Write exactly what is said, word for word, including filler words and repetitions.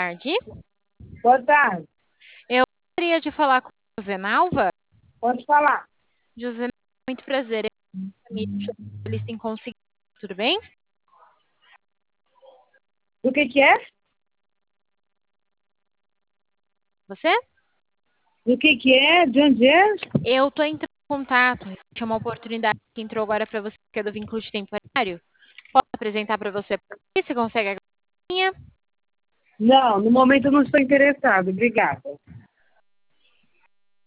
tarde. Boa tarde. Eu gostaria de falar com a José Nalva. Pode falar. José, muito prazer. Eles têm conseguido, tudo bem? Do que que é? Você? Do que que é? De onde é? Eu estou entrando em contato. Tinha uma oportunidade que entrou agora para você, que é do vínculo de temporário. Posso apresentar para você? Você consegue agora? Não, no momento eu não estou interessado. Obrigada.